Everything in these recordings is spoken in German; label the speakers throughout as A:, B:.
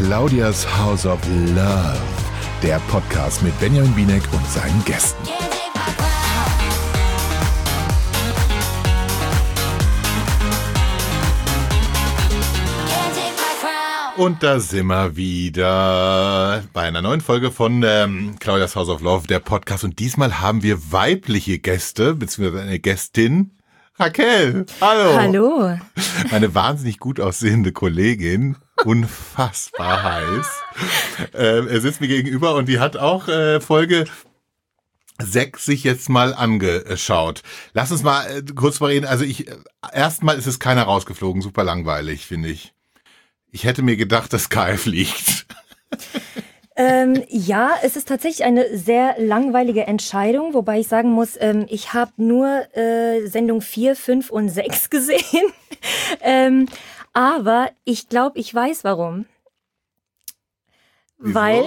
A: Claudias House of Love, der Podcast mit Benjamin Binek und seinen Gästen. Und da sind wir wieder bei einer neuen Folge von Claudias House of Love, der Podcast. Und diesmal haben wir weibliche Gäste, beziehungsweise eine Gästin. Raquel, hallo.
B: Hallo.
A: Meine wahnsinnig gut aussehende Kollegin, unfassbar heiß. Er sitzt mir gegenüber und die hat auch Folge 6 sich jetzt mal angeschaut. Lass uns mal kurz mal reden. Also erstmal ist es keiner rausgeflogen, super langweilig, finde ich. Ich hätte mir gedacht, dass Kai fliegt.
B: Ja, es ist tatsächlich eine sehr langweilige Entscheidung, wobei ich sagen muss, ich habe nur Sendung 4, 5 und 6 gesehen. Aber ich glaube, ich weiß warum.
A: Wieso?
B: Weil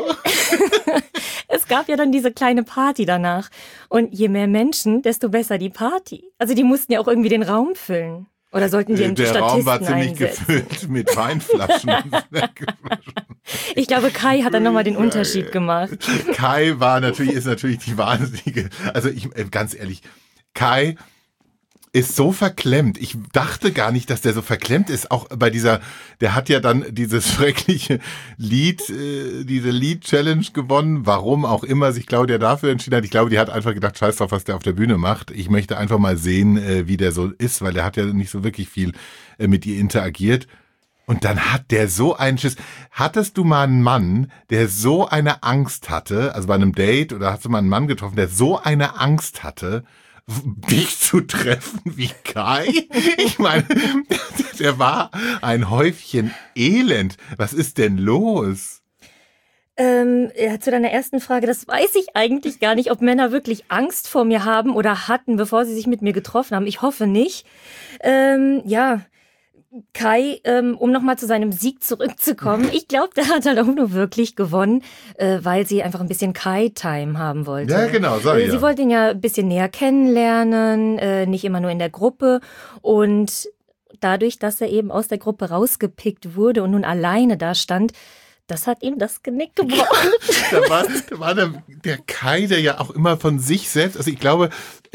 B: es gab ja dann diese kleine Party danach. Und je mehr Menschen, desto besser die Party. Also die mussten ja auch irgendwie den Raum füllen. Oder sollten die einen
A: Der
B: Statisten
A: Raum war ziemlich
B: einsetzen?
A: gefüllt mit Weinflaschen.
B: Ich glaube, Kai hat dann nochmal den Unterschied gemacht.
A: Kai ist natürlich die wahnsinnige, also ganz ehrlich, Kai ist so verklemmt. Ich dachte gar nicht, dass der so verklemmt ist. Auch bei der hat ja dann dieses schreckliche diese Lied-Challenge gewonnen. Warum auch immer sich Claudia dafür entschieden hat. Ich glaube, die hat einfach gedacht, scheiß drauf, was der auf der Bühne macht. Ich möchte einfach mal sehen, wie der so ist, weil der hat ja nicht so wirklich viel mit ihr interagiert. Und dann hat der so einen Schiss. Hattest du mal einen Mann, der so eine Angst hatte, also bei einem Date, oder hast du mal einen Mann getroffen, der so eine Angst hatte, dich zu treffen wie Kai? Ich meine, der war ein Häufchen Elend. Was ist denn los?
B: Ja, zu deiner ersten Frage, das weiß ich eigentlich gar nicht, ob Männer wirklich Angst vor mir haben oder hatten, bevor sie sich mit mir getroffen haben. Ich hoffe nicht. Ja, Kai, um nochmal zu seinem Sieg zurückzukommen, ich glaube, der hat halt auch nur wirklich gewonnen, weil sie einfach ein bisschen Kai-Time haben wollte.
A: Ja, genau, sag ich ja.
B: Sie wollte ihn ja ein bisschen näher kennenlernen, nicht immer nur in der Gruppe. Und dadurch, dass er eben aus der Gruppe rausgepickt wurde und nun alleine da stand, das hat ihm das Genick gebrochen.
A: Da war der Kai, der ja auch immer von sich selbst, also ich glaube,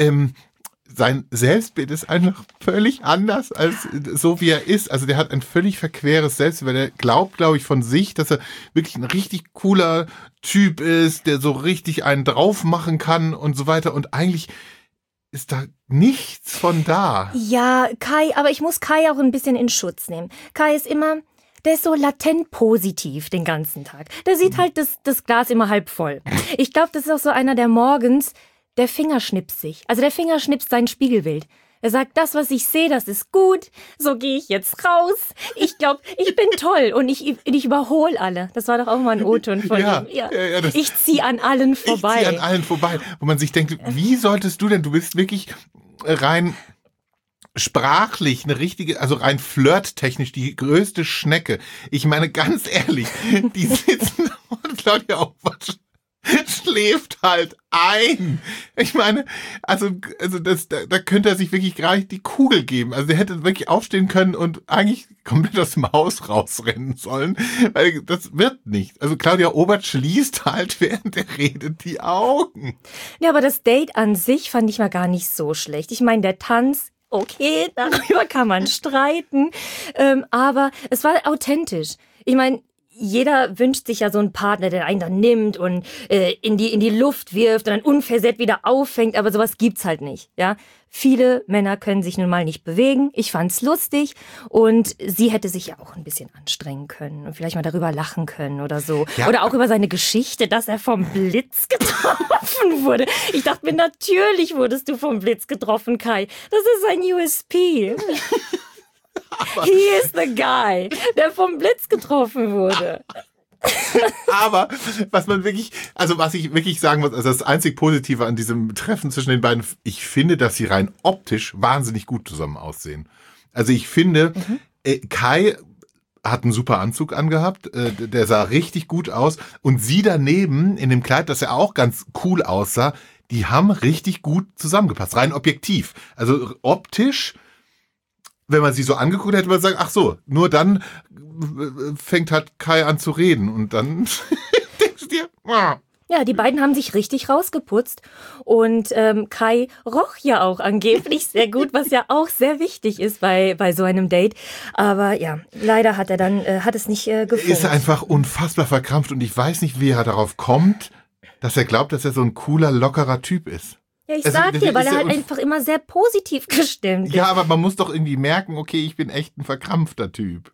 A: sein Selbstbild ist einfach völlig anders als so wie er ist. Also der hat ein völlig verqueres Selbstbild, weil der glaubt, glaube ich, von sich, dass er wirklich ein richtig cooler Typ ist, der so richtig einen drauf machen kann und so weiter. Und eigentlich ist da nichts von da.
B: Ja, Kai, aber ich muss Kai auch ein bisschen in Schutz nehmen. Kai ist der ist so latent positiv den ganzen Tag. Der sieht halt das Glas immer halb voll. Ich glaube, das ist auch so einer, der morgens der fingerschnipst sich. Also der fingerschnipst sein Spiegelbild. Er sagt, das, was ich sehe, das ist gut. So gehe ich jetzt raus. Ich glaube, ich bin toll und ich überhole alle. Das war doch auch mal ein O-Ton von ihm. Ja. Ich ziehe an allen vorbei.
A: Ich ziehe an allen vorbei. Wo man sich denkt, wie solltest du denn, du bist wirklich rein sprachlich eine richtige, also rein flirttechnisch die größte Schnecke. Ich meine, ganz ehrlich, die sitzen und Claudia Obert schläft halt ein. Ich meine, also da könnte er sich wirklich gar nicht die Kugel geben. Also der hätte wirklich aufstehen können und eigentlich komplett aus dem Haus rausrennen sollen, weil das wird nicht. Also Claudia Obert schließt halt, während er redet, die Augen.
B: Ja, aber das Date an sich fand ich mal gar nicht so schlecht. Ich meine, der Tanz, okay, darüber kann man streiten, aber es war authentisch. Ich meine, jeder wünscht sich ja so einen Partner, der einen dann nimmt und in die Luft wirft und dann unversehrt wieder auffängt, aber sowas gibt's halt nicht, ja. Viele Männer können sich nun mal nicht bewegen. Ich fand's lustig und sie hätte sich ja auch ein bisschen anstrengen können und vielleicht mal darüber lachen können oder so. Ja. Oder auch über seine Geschichte, dass er vom Blitz getroffen wurde. Ich dachte mir, natürlich wurdest du vom Blitz getroffen, Kai. Das ist ein USP. He is the guy, der vom Blitz getroffen wurde.
A: Aber was ich wirklich sagen muss, also das einzig Positive an diesem Treffen zwischen den beiden, ich finde, dass sie rein optisch wahnsinnig gut zusammen aussehen. Also ich finde, Kai hat einen super Anzug angehabt, der sah richtig gut aus und sie daneben in dem Kleid, das ja auch ganz cool aussah, die haben richtig gut zusammengepasst, rein objektiv. Also optisch wenn man sie so angeguckt hätte, man sagen, ach so, nur dann fängt halt Kai an zu reden und dann denkst du dir,
B: Ja, die beiden haben sich richtig rausgeputzt und Kai roch ja auch angeblich sehr gut, was ja auch sehr wichtig ist bei so einem Date. Aber ja, leider hat es nicht gefunkt.
A: Ist einfach unfassbar verkrampft und ich weiß nicht, wie er darauf kommt, dass er glaubt, dass er so ein cooler, lockerer Typ ist.
B: Ja, ich sag dir, weil er halt einfach immer sehr positiv gestimmt ist.
A: Ja, aber man muss doch irgendwie merken, okay, ich bin echt ein verkrampfter Typ.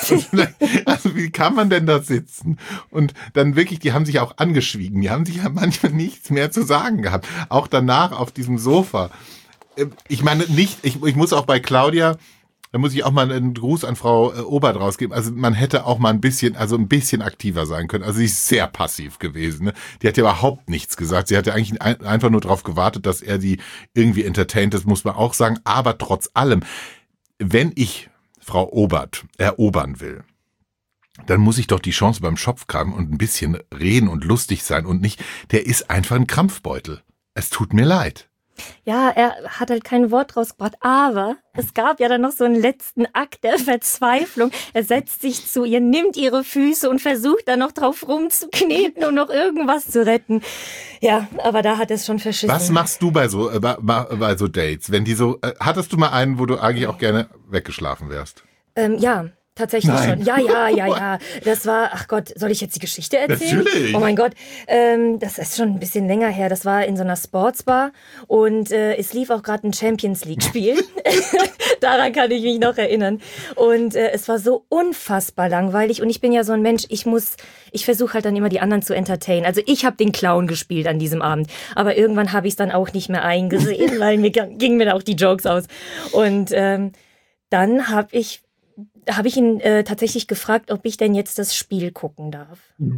A: Also wie kann man denn da sitzen? Und dann wirklich, die haben sich auch angeschwiegen. Die haben sich ja manchmal nichts mehr zu sagen gehabt. Auch danach auf diesem Sofa. Ich meine nicht, ich muss auch bei Claudia, da muss ich auch mal einen Gruß an Frau Obert rausgeben. Also man hätte auch mal ein bisschen aktiver sein können. Also sie ist sehr passiv gewesen. Ne? Die hat ja überhaupt nichts gesagt. Sie hat ja eigentlich einfach nur darauf gewartet, dass er sie irgendwie entertaint. Das muss man auch sagen. Aber trotz allem, wenn ich Frau Obert erobern will, dann muss ich doch die Chance beim Schopf haben und ein bisschen reden und lustig sein und nicht, der ist einfach ein Krampfbeutel. Es tut mir leid.
B: Ja, er hat halt kein Wort rausgebracht, aber es gab ja dann noch so einen letzten Akt der Verzweiflung. Er setzt sich zu ihr, nimmt ihre Füße und versucht dann noch drauf rumzukneten, um noch irgendwas zu retten. Ja, aber da hat er es schon verschissen.
A: Was machst du bei so Dates? Wenn die so, hattest du mal einen, wo du eigentlich auch gerne weggeschlafen wärst?
B: Ja. Tatsächlich
A: Nein.
B: schon. Ja. Das war, ach Gott, soll ich jetzt die Geschichte erzählen?
A: Natürlich.
B: Oh mein Gott, das ist schon ein bisschen länger her. Das war in so einer Sportsbar und es lief auch gerade ein Champions League-Spiel. Daran kann ich mich noch erinnern. Und es war so unfassbar langweilig und ich bin ja so ein Mensch, ich versuche halt dann immer die anderen zu entertainen. Also ich habe den Clown gespielt an diesem Abend, aber irgendwann habe ich es dann auch nicht mehr eingesehen, weil gingen mir dann auch die Jokes aus. Und dann habe ich ihn tatsächlich gefragt, ob ich denn jetzt das Spiel gucken darf.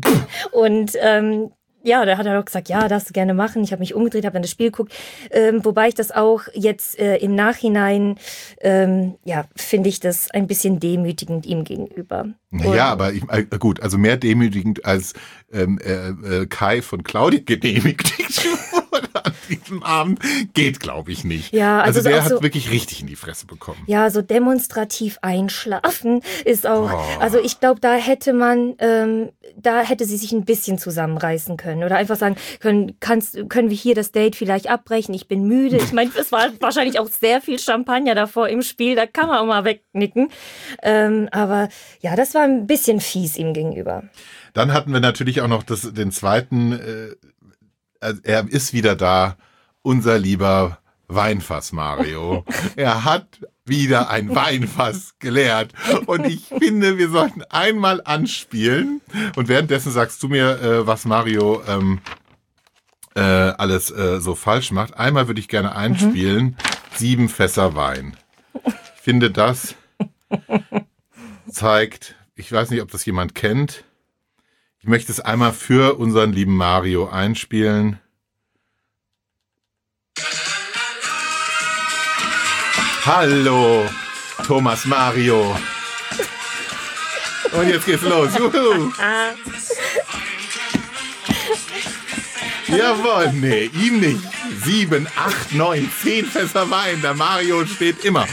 B: Und ja, da hat er doch gesagt, ja, darfst du gerne machen. Ich habe mich umgedreht, habe dann das Spiel geguckt. Wobei ich das auch jetzt im Nachhinein, finde ich das ein bisschen demütigend ihm gegenüber.
A: Ja, aber gut, also mehr demütigend als Kai von Claudia genehmigt wurde an diesem Abend, geht, glaube ich, nicht.
B: Ja, also
A: der
B: so,
A: hat wirklich richtig in die Fresse bekommen.
B: Ja, so demonstrativ einschlafen ist auch, also ich glaube, da hätte sie sich ein bisschen zusammenreißen können oder einfach sagen können wir hier das Date vielleicht abbrechen, ich bin müde. Ich meine, es war wahrscheinlich auch sehr viel Champagner davor im Spiel, da kann man auch mal wegnicken. Aber ja, das war ein bisschen fies ihm gegenüber.
A: Dann hatten wir natürlich auch noch den zweiten, er ist wieder da, unser lieber Weinfass Mario. Er hat wieder ein Weinfass geleert und ich finde, wir sollten einmal anspielen und währenddessen sagst du mir, was Mario alles so falsch macht. Einmal würde ich gerne einspielen, 7 Fässer Wein. Ich finde, das zeigt, ich weiß nicht, ob das jemand kennt. Ich möchte es einmal für unseren lieben Mario einspielen. Hallo, Thomas Mario. Und jetzt geht's los. Juhu. Jawohl, nee, ihm nicht. 7, 8, 9, 10 Fässer Wein. Der Mario steht immer.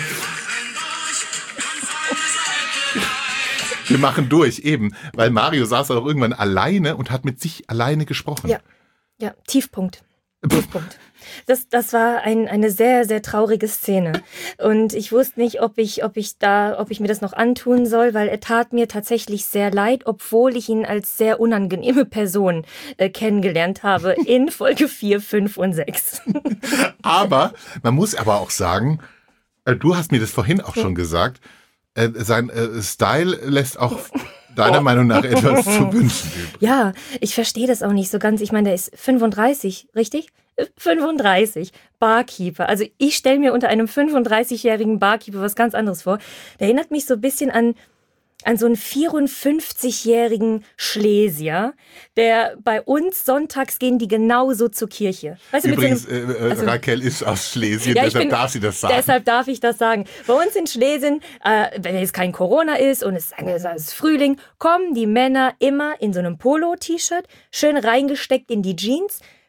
A: Wir machen durch, eben. Weil Mario saß auch irgendwann alleine und hat mit sich alleine gesprochen.
B: Ja, Tiefpunkt. Das war eine sehr, sehr traurige Szene. Und ich wusste nicht, ob ich mir das noch antun soll, weil er tat mir tatsächlich sehr leid, obwohl ich ihn als sehr unangenehme Person kennengelernt habe in Folge 4, 5 und 6.
A: Aber, man muss aber auch sagen, du hast mir das vorhin auch schon gesagt, sein Style lässt auch deiner Meinung nach etwas zu wünschen übrig.
B: Ja, ich verstehe das auch nicht so ganz. Ich meine, der ist 35, richtig? 35, Barkeeper. Also ich stelle mir unter einem 35-jährigen Barkeeper was ganz anderes vor. Der erinnert mich so ein bisschen an so einen 54-jährigen Schlesier, der bei uns sonntags gehen die genauso zur Kirche. Weißt du,
A: übrigens, Raquel ist aus Schlesien,
B: ja,
A: deshalb darf sie das sagen.
B: Deshalb darf ich das sagen. Bei uns in Schlesien, wenn jetzt kein Corona ist und es ist Frühling, kommen die Männer immer in so einem Polo-T-Shirt, schön reingesteckt in die Jeans,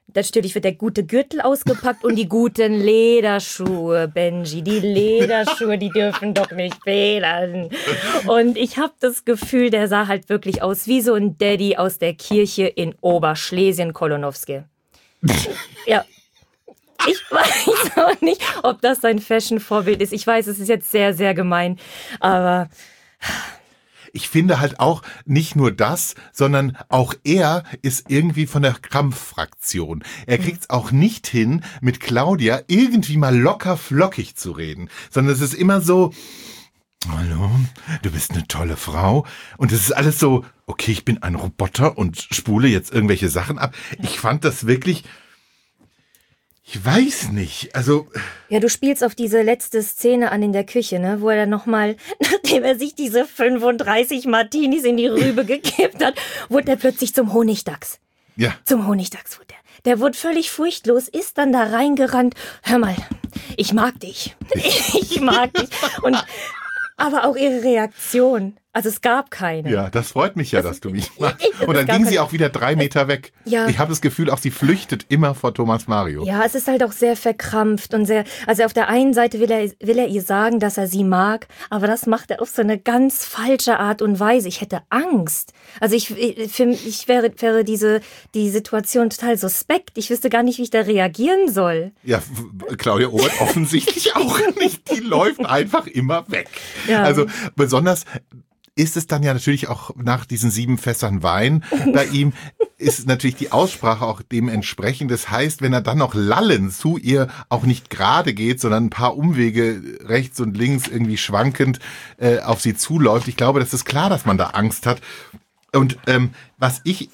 B: Natürlich wird der gute Gürtel ausgepackt und die guten Lederschuhe, Benji. Die Lederschuhe, die dürfen doch nicht fehlen. Und ich habe das Gefühl, der sah halt wirklich aus wie so ein Daddy aus der Kirche in Oberschlesien-Kolonowski. Ja. Ich weiß auch nicht, ob das sein Fashion-Vorbild ist. Ich weiß, es ist jetzt sehr, sehr gemein, aber...
A: Ich finde halt auch nicht nur das, sondern auch er ist irgendwie von der Krampf-Fraktion. Er kriegt's auch nicht hin, mit Claudia irgendwie mal locker flockig zu reden, sondern es ist immer so, hallo, du bist eine tolle Frau. Und es ist alles so, okay, ich bin ein Roboter und spule jetzt irgendwelche Sachen ab. Ich fand das wirklich... Ich weiß nicht, also...
B: Ja, du spielst auf diese letzte Szene an in der Küche, ne, wo er dann nochmal, nachdem er sich diese 35 Martinis in die Rübe gekippt hat, wurde er plötzlich zum Honigdachs.
A: Ja.
B: Zum Honigdachs wurde er. Der wurde völlig furchtlos, ist dann da reingerannt. Hör mal, ich mag dich. Ich mag dich. Und aber auch ihre Reaktion. Also es gab keine.
A: Ja, das freut mich ja, dass du mich magst. Und dann ging sie auch wieder 3 Meter weg.
B: Ja.
A: Ich habe das Gefühl, auch sie flüchtet immer vor Thomas Mario.
B: Ja, es ist halt auch sehr verkrampft und sehr, also auf der einen Seite will er ihr sagen, dass er sie mag, aber das macht er auf so eine ganz falsche Art und Weise. Ich hätte Angst. Also für mich wäre die Situation total suspekt. Ich wüsste gar nicht, wie ich da reagieren soll.
A: Ja, Claudia Obert offensichtlich auch nicht. Die läuft einfach immer weg.
B: Ja.
A: Also besonders ist es dann ja natürlich auch nach diesen 7 Fässern Wein bei ihm, ist natürlich die Aussprache auch dementsprechend. Das heißt, wenn er dann noch lallend zu ihr auch nicht gerade geht, sondern ein paar Umwege rechts und links irgendwie schwankend auf sie zuläuft, ich glaube, das ist klar, dass man da Angst hat. Und was ich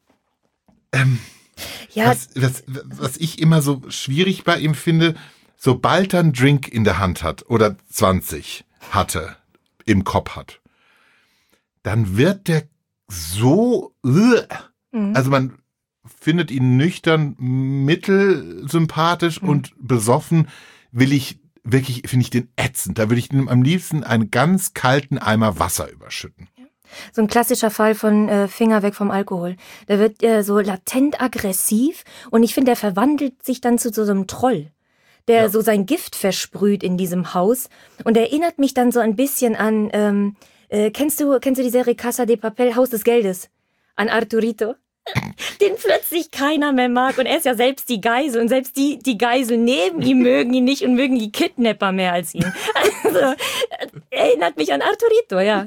A: immer so schwierig bei ihm finde, sobald er einen Drink in der Hand hat oder 20 hatte, im Kopf hat, dann wird der so, also man findet ihn nüchtern, mittelsympathisch und besoffen, finde ich den ätzend. Da würde ich ihm am liebsten einen ganz kalten Eimer Wasser überschütten.
B: So ein klassischer Fall von Finger weg vom Alkohol. Der wird so latent aggressiv und ich finde, der verwandelt sich dann zu so einem Troll, der so sein Gift versprüht in diesem Haus und erinnert mich dann so ein bisschen an... Kennst du die Serie Casa de Papel, Haus des Geldes? An Arturito? Den plötzlich keiner mehr mag und er ist ja selbst die Geisel und selbst die Geisel neben ihm mögen ihn nicht und mögen die Kidnapper mehr als ihn. Also, erinnert mich an Arturito, ja.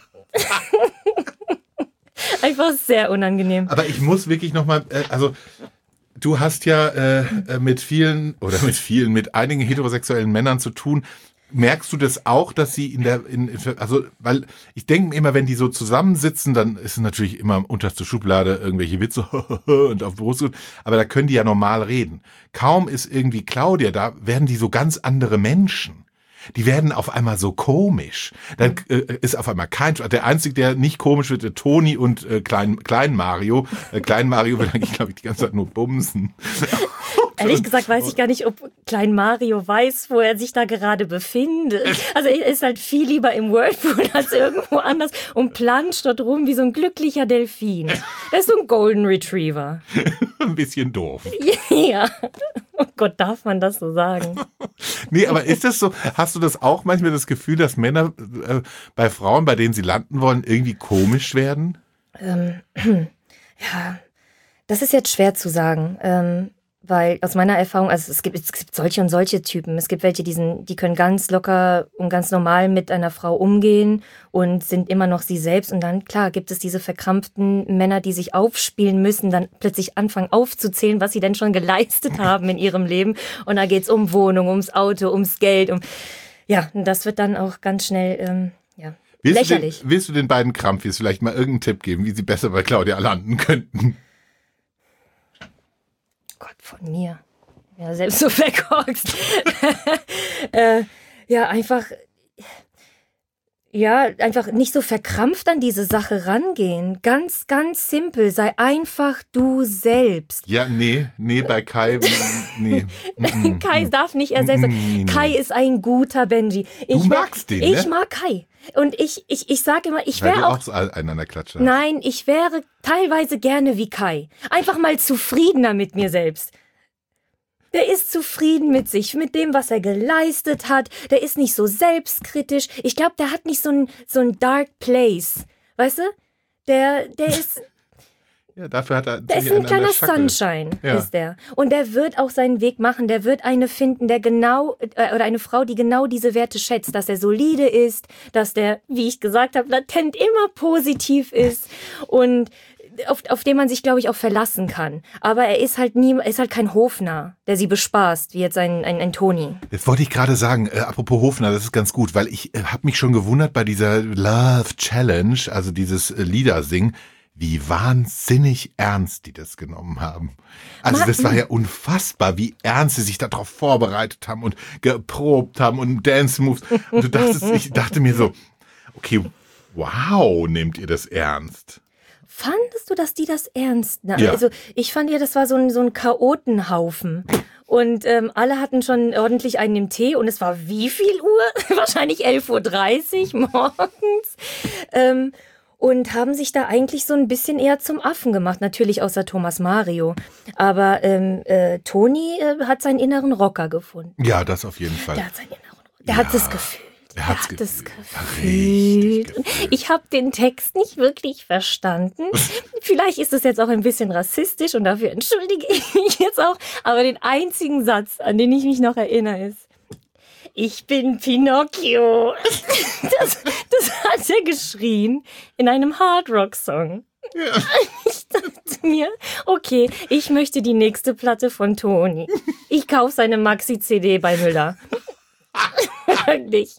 B: Einfach sehr unangenehm.
A: Aber ich muss wirklich nochmal, also du hast ja mit einigen heterosexuellen Männern zu tun. Merkst du das auch, dass sie weil ich denke mir immer, wenn die so zusammensitzen, dann ist es natürlich immer unterste Schublade irgendwelche Witze und auf Brust, aber da können die ja normal reden. Kaum ist irgendwie Claudia da, werden die so ganz andere Menschen. Die werden auf einmal so komisch. Dann ist auf einmal der Einzige, der nicht komisch wird, der Toni und Klein Mario. Klein Mario will eigentlich, glaube ich, die ganze Zeit nur bumsen.
B: Ehrlich gesagt weiß ich gar nicht, ob Klein Mario weiß, wo er sich da gerade befindet. Also er ist halt viel lieber im Whirlpool als irgendwo anders und planscht dort rum wie so ein glücklicher Delfin. Er ist so ein Golden Retriever.
A: Ein bisschen doof.
B: Ja. Oh Gott, darf man das so sagen?
A: Nee, aber ist das so, hast du das auch manchmal das Gefühl, dass Männer bei Frauen, bei denen sie landen wollen, irgendwie komisch werden?
B: Ja, das ist jetzt schwer zu sagen. Weil aus meiner Erfahrung, also es gibt solche und solche Typen. Es gibt welche, die können ganz locker und ganz normal mit einer Frau umgehen und sind immer noch sie selbst. Und dann, klar, gibt es diese verkrampften Männer, die sich aufspielen müssen, dann plötzlich anfangen aufzuzählen, was sie denn schon geleistet haben in ihrem Leben. Und da geht's um Wohnung, ums Auto, ums Geld. Ja, das wird dann auch ganz schnell lächerlich.
A: Willst du den beiden Krampfis vielleicht mal irgendeinen Tipp geben, wie sie besser bei Claudia landen könnten?
B: Gott, von mir. Ja, selbst so verkorkst. Ja, einfach ja, einfach nicht so verkrampft an diese Sache rangehen. Ganz, ganz simpel. Sei einfach du selbst.
A: Ja, nee, bei Kai, nee.
B: Kai darf nicht er selbst sein. Kai ist ein guter Benji.
A: Du magst den,
B: Ich
A: ne?
B: mag Kai. Und ich sage immer, ich
A: Weil
B: wäre
A: du
B: auch...
A: auch einen an der Klatsche hast.
B: Nein, ich wäre teilweise gerne wie Kai. Einfach mal zufriedener mit mir selbst. Der ist zufrieden mit sich, mit dem, was er geleistet hat. Der ist nicht so selbstkritisch. Ich glaube, der hat nicht so ein Dark Place. Weißt du? Der ist...
A: Ja, dafür hat er...
B: Der ist ein kleiner Sunshine, ist der. Und der wird auch seinen Weg machen. Der wird eine finden, der genau... oder eine Frau, die genau diese Werte schätzt. Dass er solide ist, dass der, wie ich gesagt habe, latent immer positiv ist. Und... Auf den man sich, glaube ich, auch verlassen kann. Aber er ist halt kein Hofnarr, der sie bespaßt, wie jetzt ein Toni.
A: Jetzt wollte ich gerade sagen, apropos Hofner, das ist ganz gut, weil ich habe mich schon gewundert bei dieser Love Challenge, also dieses Liedersingen, wie wahnsinnig ernst die das genommen haben. Also das war ja unfassbar, wie ernst sie sich darauf vorbereitet haben und geprobt haben und Dance Moves. Und ich dachte mir so, okay, wow, nehmt ihr das ernst?
B: Fandest du, dass die das ernst nahmen?
A: Ja.
B: Also ich fand ja, das war so ein Chaotenhaufen. Und alle hatten schon ordentlich einen im Tee und es war wie viel Uhr? Wahrscheinlich 11:30 Uhr morgens. Und haben sich da eigentlich so ein bisschen eher zum Affen gemacht. Natürlich außer Thomas Mario. Aber Toni hat seinen inneren Rocker gefunden.
A: Ja, das auf jeden Fall.
B: Der hat seinen inneren Rocker. Der hat es gefühlt.
A: Er hat's
B: gefühlt. Ich habe den Text nicht wirklich verstanden. Vielleicht ist es jetzt auch ein bisschen rassistisch und dafür entschuldige ich mich jetzt auch. Aber den einzigen Satz, an den ich mich noch erinnere, ist: Ich bin Pinocchio. Das hat er geschrien in einem Hard-Rock-Song. Ja. Ich dachte mir, okay, ich möchte die nächste Platte von Toni. Ich kaufe seine Maxi-CD bei Müller. Wirklich.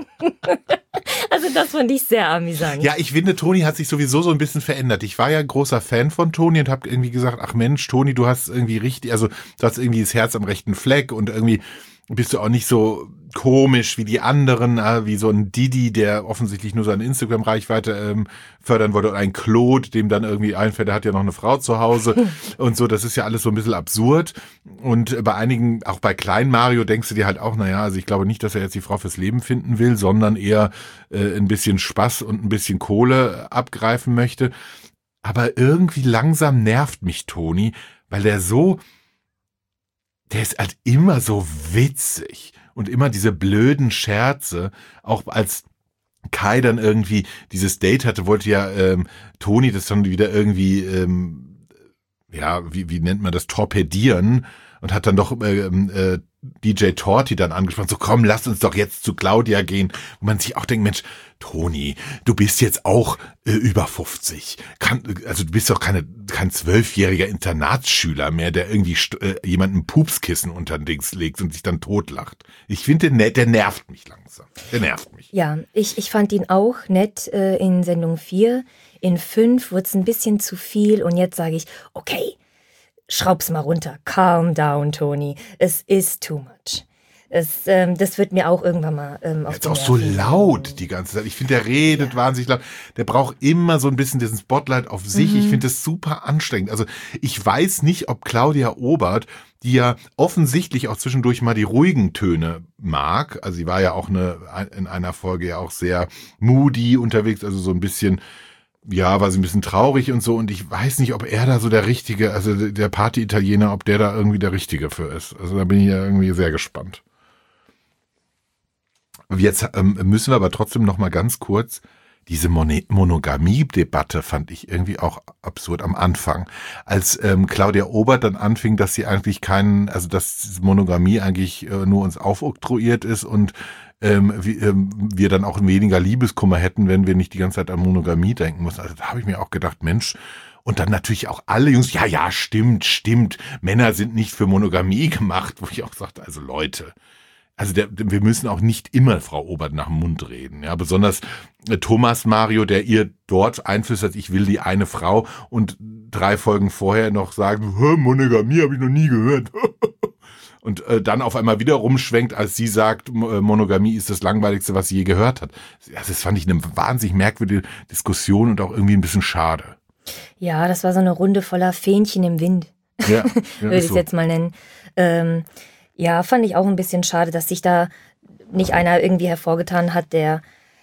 B: Also das fand ich sehr amüsant.
A: Ja, ich finde, Toni hat sich sowieso so ein bisschen verändert. Ich war ja ein großer Fan von Toni und habe irgendwie gesagt, ach Mensch, Toni, du hast irgendwie du hast irgendwie das Herz am rechten Fleck und irgendwie bist du auch nicht so komisch wie die anderen, wie so ein Didi, der offensichtlich nur seine Instagram-Reichweite fördern wollte, und ein Claude, dem dann irgendwie einfällt, der hat ja noch eine Frau zu Hause und so. Das ist ja alles so ein bisschen absurd. Und bei einigen, auch bei Klein Mario, denkst du dir halt auch, naja, also ich glaube nicht, dass er jetzt die Frau fürs Leben finden will, sondern eher ein bisschen Spaß und ein bisschen Kohle abgreifen möchte. Aber irgendwie langsam nervt mich Toni, weil der ist halt immer so witzig und immer diese blöden Scherze, auch als Kai dann irgendwie dieses Date hatte, wollte ja Toni das dann wieder irgendwie, wie nennt man das, torpedieren und hat dann doch DJ Torti dann angesprochen, so komm, lass uns doch jetzt zu Claudia gehen. Und man sich auch denkt, Mensch, Toni, du bist jetzt auch über 50. Also du bist doch kein 12-jähriger Internatsschüler mehr, der irgendwie jemanden Pupskissen unter den Dings legt und sich dann totlacht. Ich finde, der nervt mich langsam. Der nervt mich.
B: Ja, ich fand ihn auch nett in Sendung 4. In 5 wurde es ein bisschen zu viel und jetzt sage ich, okay, schraub's mal runter. Calm down, Toni. Es ist too much. Das wird mir auch irgendwann mal auf
A: Jetzt auch so laut die ganze Zeit. Ich finde, der redet wahnsinnig laut. Der braucht immer so ein bisschen diesen Spotlight auf sich. Ich finde das super anstrengend. Also ich weiß nicht, ob Claudia Obert, die ja offensichtlich auch zwischendurch mal die ruhigen Töne mag. Also sie war ja auch in einer Folge ja auch sehr moody unterwegs, also so ein bisschen, ja, war sie ein bisschen traurig und so, und ich weiß nicht, ob er da so der Richtige, also der Party-Italiener, ob der da irgendwie der Richtige für ist. Also da bin ich ja irgendwie sehr gespannt. Jetzt müssen wir aber trotzdem noch mal ganz kurz, diese Monogamie-Debatte fand ich irgendwie auch absurd am Anfang. Als Claudia Obert dann anfing, dass sie eigentlich dass Monogamie eigentlich nur uns aufoktroyiert ist und wir dann auch weniger Liebeskummer hätten, wenn wir nicht die ganze Zeit an Monogamie denken müssen. Also da habe ich mir auch gedacht, Mensch, und dann natürlich auch alle Jungs, ja, stimmt, Männer sind nicht für Monogamie gemacht, wo ich auch sagte, also Leute, also wir müssen auch nicht immer Frau Obert nach dem Mund reden. Ja, besonders Thomas Mario, der ihr dort einflüstert, ich will die eine Frau, und 3 Folgen vorher noch sagen, Monogamie habe ich noch nie gehört. und dann auf einmal wieder rumschwenkt, als sie sagt, Monogamie ist das Langweiligste, was sie je gehört hat. Also das fand ich eine wahnsinnig merkwürdige Diskussion und auch irgendwie ein bisschen schade.
B: Ja, das war so eine Runde voller Fähnchen im Wind.
A: Ja,
B: würde ich es jetzt mal nennen. Ja, fand ich auch ein bisschen schade, dass sich da nicht einer irgendwie hervorgetan hat, der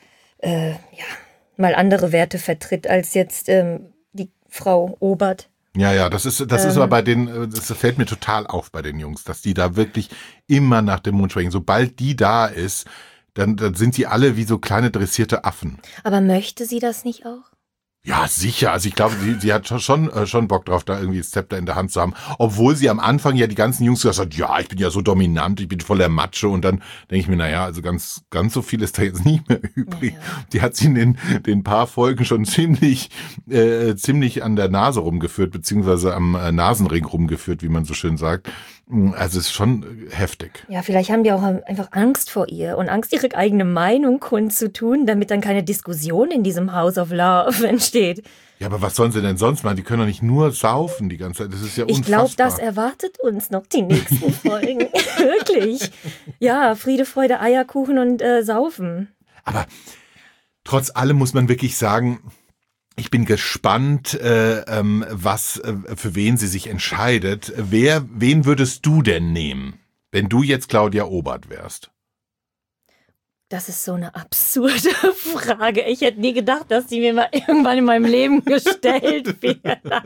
B: mal andere Werte vertritt als jetzt die Frau Obert.
A: Ja, das ist aber bei den, das fällt mir total auf bei den Jungs, dass die da wirklich immer nach dem Mund sprechen. Sobald die da ist, dann sind die alle wie so kleine dressierte Affen.
B: Aber möchte sie das nicht auch?
A: Ja, sicher. Also ich glaube, sie hat schon Bock drauf, da irgendwie das Zepter in der Hand zu haben. Obwohl sie am Anfang ja die ganzen Jungs gesagt hat, ja, ich bin ja so dominant, ich bin voller Matsche. Und dann denke ich mir, naja, also ganz so viel ist da jetzt nicht mehr übrig. Ja. Die hat sie in den paar Folgen schon ziemlich an der Nase rumgeführt, beziehungsweise am Nasenring rumgeführt, wie man so schön sagt. Also es ist schon heftig.
B: Ja, vielleicht haben die auch einfach Angst vor ihr und Angst, ihre eigene Meinung kundzutun, damit dann keine Diskussion in diesem House of Love entsteht.
A: Ja, aber was sollen sie denn sonst machen? Die können doch nicht nur saufen die ganze Zeit. Das ist ja unfassbar.
B: Ich glaube, das erwartet uns noch die nächsten Folgen. Wirklich. Ja, Friede, Freude, Eierkuchen und Saufen.
A: Aber trotz allem muss man wirklich sagen, ich bin gespannt, was für wen sie sich entscheidet. Wen würdest du denn nehmen, wenn du jetzt Claudia Obert wärst?
B: Das ist so eine absurde Frage. Ich hätte nie gedacht, dass die mir mal irgendwann in meinem Leben gestellt wird.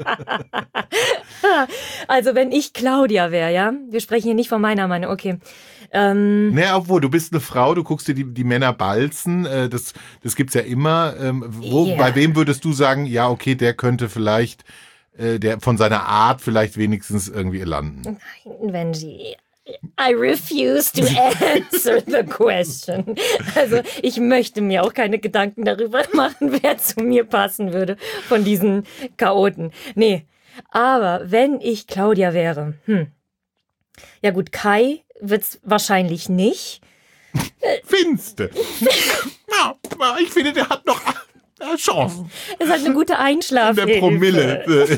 B: Also wenn ich Claudia wäre, ja? Wir sprechen hier nicht von meiner Meinung, okay.
A: Naja, obwohl, du bist eine Frau, du guckst dir die Männer balzen, das gibt's ja immer. Bei wem würdest du sagen, ja, okay, der könnte vielleicht, der von seiner Art vielleicht wenigstens irgendwie landen?
B: Nein, Benji. I refuse to answer the question. Also ich möchte mir auch keine Gedanken darüber machen, wer zu mir passen würde von diesen Chaoten. Nee, aber wenn ich Claudia wäre, ja gut, Kai wird's wahrscheinlich nicht.
A: Findste? Ich finde, der hat noch Chancen.
B: Es hat eine gute Einschlafhilfe.
A: In der Promille.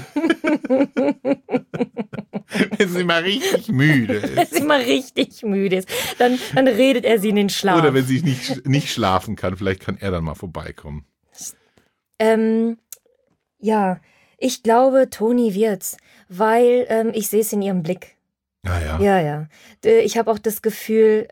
A: Wenn sie mal richtig müde ist.
B: Wenn sie mal richtig müde ist, dann redet er sie in den Schlaf.
A: Oder wenn sie nicht schlafen kann, vielleicht kann er dann mal vorbeikommen.
B: Ja, ich glaube, Toni wird's, weil ich sehe es in ihrem Blick.
A: Ja.
B: Ja. Ich habe auch das Gefühl,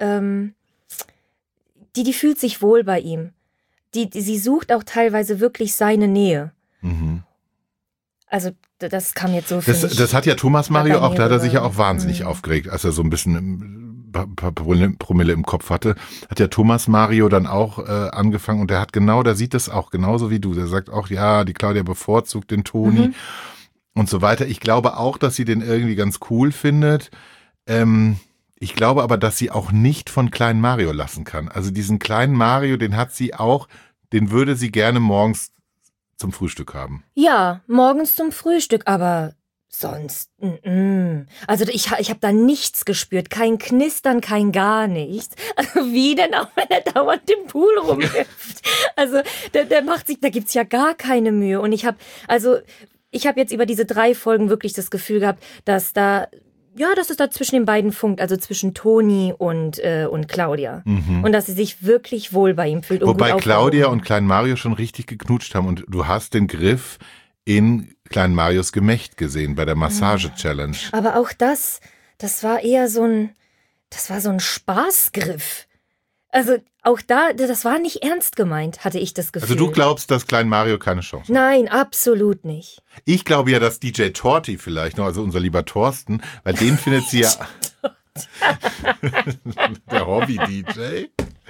B: die fühlt sich wohl bei ihm. Sie sucht auch teilweise wirklich seine Nähe. Mhm. Also das kam jetzt so für mich.
A: Das hat ja Thomas Mario auch, da hat er sich ja auch wahnsinnig aufgeregt, als er so ein bisschen Promille im Kopf hatte. Hat ja Thomas Mario dann auch angefangen und der sieht das auch genauso wie du. Der sagt auch, ja, die Claudia bevorzugt den Toni und so weiter. Ich glaube auch, dass sie den irgendwie ganz cool findet. Ich glaube aber, dass sie auch nicht von kleinen Mario lassen kann. Also diesen kleinen Mario, den würde sie gerne morgens zum Frühstück haben.
B: Ja, morgens zum Frühstück, aber sonst, Also ich habe da nichts gespürt, kein Knistern, kein gar nichts. Also wie denn auch, wenn er dauernd im Pool rumhüpft? Also der macht sich, da gibt's ja gar keine Mühe. Und ich habe jetzt über diese 3 Folgen wirklich das Gefühl gehabt, dass es da zwischen den beiden funkt, also zwischen Toni und Claudia. Und dass sie sich wirklich wohl bei ihm fühlt.
A: Wobei Claudia und Klein Mario schon richtig geknutscht haben und du hast den Griff in Klein Marios Gemächt gesehen bei der Massage-Challenge.
B: Aber auch das war eher so ein Spaßgriff. Also auch das war nicht ernst gemeint, hatte ich das Gefühl.
A: Also du glaubst, dass Klein Mario keine Chance hat?
B: Nein, absolut nicht.
A: Ich glaube ja, dass DJ Torti vielleicht noch, also unser lieber Thorsten, weil den findet sie ja... der Hobby-DJ.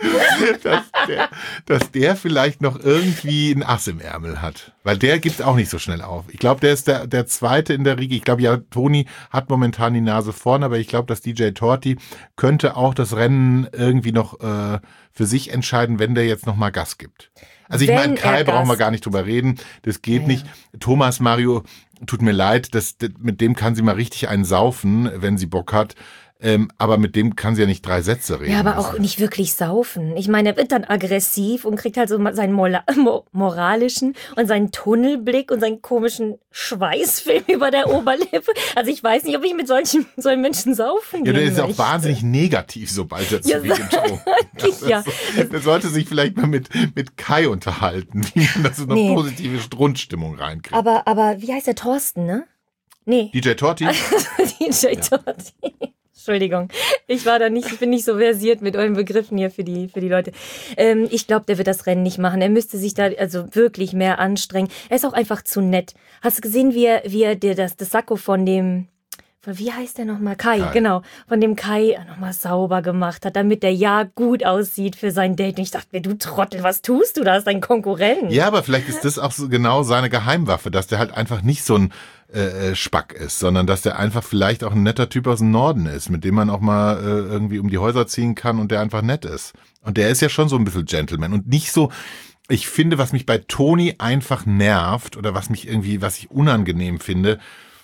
A: Dass der vielleicht noch irgendwie ein Ass im Ärmel hat. Weil der gibt auch nicht so schnell auf. Ich glaube, der ist der Zweite in der Riege. Ich glaube, ja, Toni hat momentan die Nase vorn, aber ich glaube, dass DJ Torti könnte auch das Rennen irgendwie noch für sich entscheiden, wenn der jetzt noch mal Gas gibt. Also ich meine, Kai brauchen wir gar nicht drüber reden. Das geht nicht. Thomas Mario, tut mir leid, mit dem kann sie mal richtig einen saufen, wenn sie Bock hat. Aber mit dem kann sie ja nicht 3 Sätze reden.
B: Ja, aber auch nicht wirklich saufen. Ich meine, er wird dann aggressiv und kriegt halt so seinen moralischen und seinen Tunnelblick und seinen komischen Schweißfilm über der Oberlippe. Also ich weiß nicht, ob ich mit solchen Menschen saufen
A: Ja, der
B: gehen
A: ist auch
B: möchte.
A: wahnsinnig negativ, sobald er zu viel getrunken hat.
B: Ja.
A: Er sollte sich vielleicht mal mit Kai unterhalten, wie man da so eine positive Grundstimmung reinkriegt.
B: Aber wie heißt der Thorsten, ne? Nee.
A: DJ Torti?
B: DJ Torti. Entschuldigung, ich bin nicht so versiert mit euren Begriffen hier für die Leute. Ich glaube, der wird das Rennen nicht machen. Er müsste sich da also wirklich mehr anstrengen. Er ist auch einfach zu nett. Hast du gesehen, wie er dir das Sakko wie heißt der nochmal? Kai, genau. Von dem Kai nochmal sauber gemacht hat, damit der ja gut aussieht für sein Date. Und ich dachte mir, du Trottel, was tust du da? Ist dein Konkurrent.
A: Ja, aber vielleicht ist das auch so genau seine Geheimwaffe, dass der halt einfach nicht so ein Spack ist, sondern dass der einfach vielleicht auch ein netter Typ aus dem Norden ist, mit dem man auch mal irgendwie um die Häuser ziehen kann und der einfach nett ist. Und der ist ja schon so ein bisschen Gentleman und nicht so, ich finde, was mich bei Toni einfach nervt oder was ich unangenehm finde,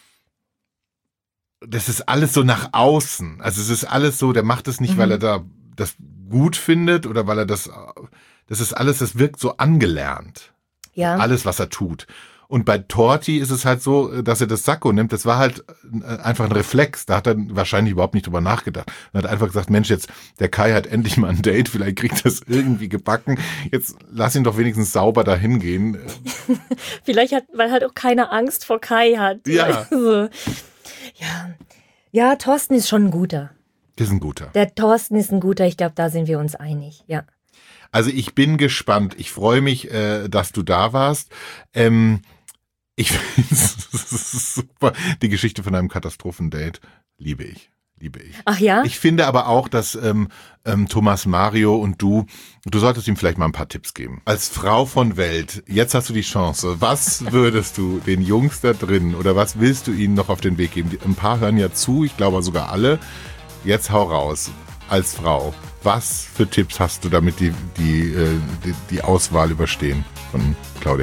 A: das ist alles so nach außen. Also es ist alles so, der macht es nicht, weil er da das gut findet oder weil er das ist alles, das wirkt so angelernt.
B: Ja.
A: Alles, was er tut. Und bei Torti ist es halt so, dass er das Sakko nimmt. Das war halt einfach ein Reflex. Da hat er wahrscheinlich überhaupt nicht drüber nachgedacht. Er hat einfach gesagt, Mensch, jetzt der Kai hat endlich mal ein Date. Vielleicht kriegt er das irgendwie gebacken. Jetzt lass ihn doch wenigstens sauber dahin gehen.
B: Vielleicht weil halt auch keiner Angst vor Kai hat.
A: Ja.
B: Also, ja, Thorsten ist schon ein guter.
A: Das ist ein guter.
B: Der Thorsten ist ein guter. Ich glaube, da sind wir uns einig. Ja.
A: Also ich bin gespannt. Ich freue mich, dass du da warst. Ich finde es super. Die Geschichte von einem Katastrophendate liebe ich.
B: Ach ja?
A: Ich finde aber auch, dass Thomas Mario und du solltest ihm vielleicht mal ein paar Tipps geben. Als Frau von Welt, jetzt hast du die Chance. Was würdest du den Jungs da drin oder was willst du ihnen noch auf den Weg geben? Ein paar hören ja zu, ich glaube sogar alle. Jetzt hau raus. Als Frau, was für Tipps hast du, damit die Auswahl überstehen von Claudia?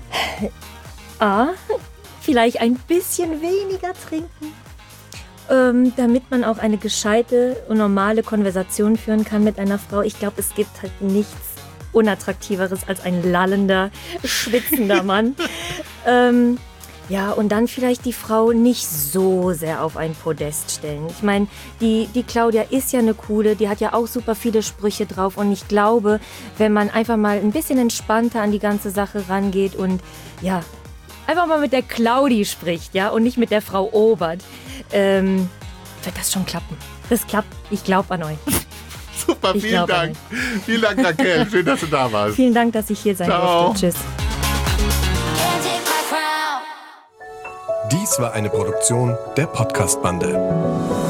B: Vielleicht ein bisschen weniger trinken. Damit man auch eine gescheite und normale Konversation führen kann mit einer Frau. Ich glaube, es gibt halt nichts Unattraktiveres als ein lallender, schwitzender Mann. Ja, und dann vielleicht die Frau nicht so sehr auf ein Podest stellen. Ich meine, die Claudia ist ja eine coole, die hat ja auch super viele Sprüche drauf. Und ich glaube, wenn man einfach mal ein bisschen entspannter an die ganze Sache rangeht und ja, einfach mal mit der Claudi spricht, ja, und nicht mit der Frau Obert, wird das schon klappen. Das klappt. Ich glaube an euch.
A: Super, vielen Dank. Vielen Dank, Raquel. Schön, dass du da warst.
B: Vielen Dank, dass ich hier sein durfte. Tschüss.
C: Dies war eine Produktion der Podcast-Bande.